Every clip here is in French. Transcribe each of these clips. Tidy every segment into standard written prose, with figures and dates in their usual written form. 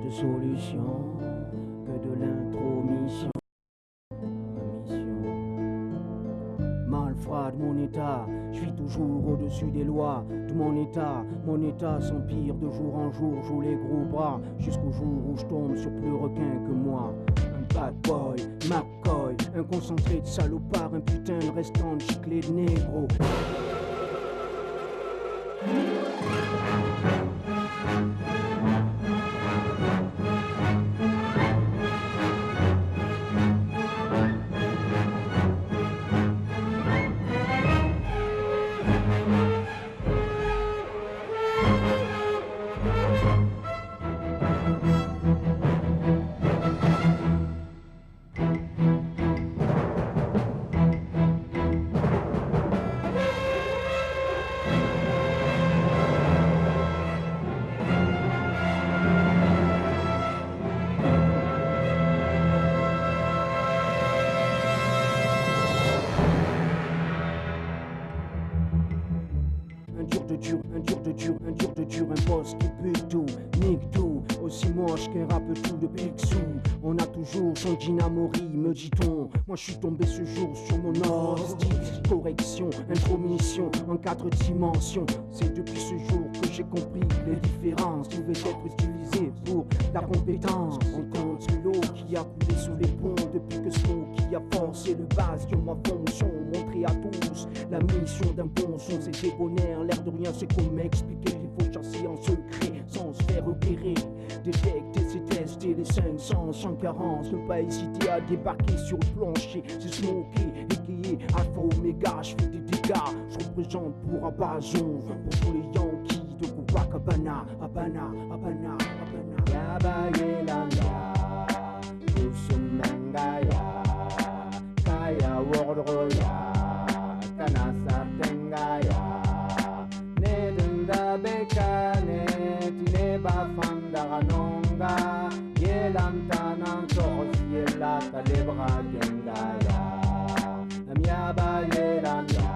de solution que de l'intromission. Ma mission, malfrat de mon état, je suis toujours au-dessus des lois de mon état s'empire de jour en jour, joue les gros bras, jusqu'au jour où je tombe sur plus requin que moi. Un bad boy, McCoy, un concentré de salopard, un putain de restant de chiclé de négro. Un dur de dur, un boss qui bute tout, nique tout, aussi moche qu'un rappe tout de Picsou. On a toujours son dynamori, me dit-on. Moi je suis tombé ce jour sur mon hostie. Correction, intromission en 4 dimensions. C'est depuis ce jour que j'ai compris que les différences pouvaient être utilisées pour la compétence. On compte l'eau qui a coulé sous les ponts depuis que Smokey a forcé le bastion. Ma fonction, montrer à tous la mission d'un bon son. C'est débonnaire, l'air de rien, c'est qu'on m'expliquait qu'il faut chasser en secret sans se faire repérer. Détecter, c'est tester les 500 sans carence. Ne pas hésiter à débarquer sur le plancher. C'est Smokey, égayé, Alpha Omega. Je fais des dégâts, je représente pour Abazon. Pour tous les Yankees de Copacabana. Habana, Habana, Habana. Yabayelanga, Kusumangaya, Kaya Wordroya, Kanasa Tengaya, Nedunda Bekane, Tineba Fandaranonga, Yelantanan Toros, Yelata Lebra Gengaya, Yabayelanga,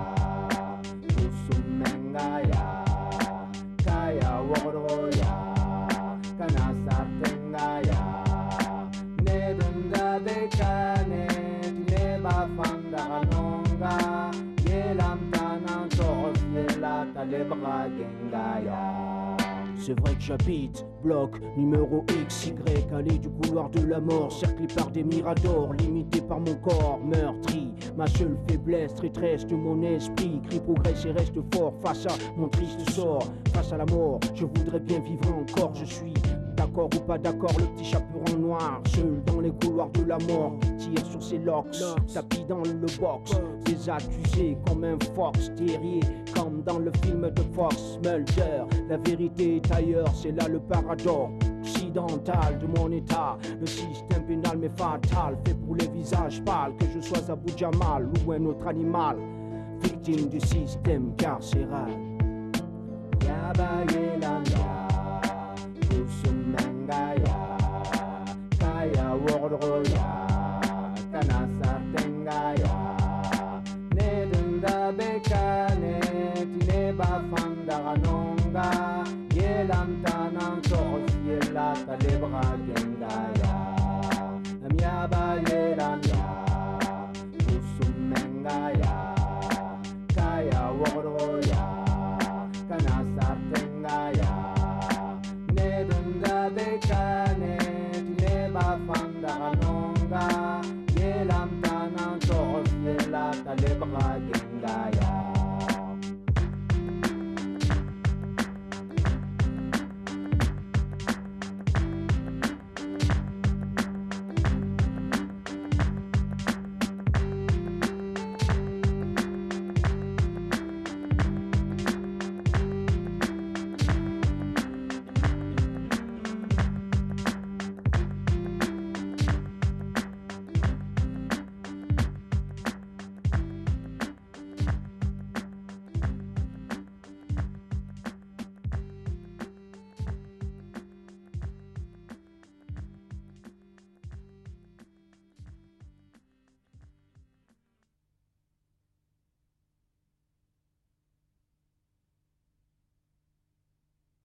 Kusumangaya, Kaya Wordroya, Kanasa Tengaya, Nedunda Bekane, Tineba Fandaranonga, Yelantanan Toros, Yelata Lebra Gengaya. C'est vrai que j'habite bloc numéro XY, allée du couloir de la mort, cerclé par des miradors, limité par mon corps meurtri. Ma seule faiblesse, traîtresse de mon esprit, crie progresse et reste fort face à mon triste sort. Face à la mort, je voudrais bien vivre encore, je suis d'accord ou pas d'accord, le petit chaperon noir, seul dans les couloirs de la mort, qui tire sur ses locks, tapis dans le box, des accusés comme un fox terrier, comme dans le film de Fox Mulder. La vérité est ailleurs, c'est là le paradoxe occidental de mon état. Le système pénal m'est fatal, fait pour les visages pâles, que je sois Abu Jamal ou un autre animal, victime du système carcéral. Yabayelanga, Kusumangaya, Kaya Wordroya, Kanasa Tengaya, Nedunda Bekane, Tineba Fandaranonga, Yelantanan Toros, Yelata Lebra Gengaya.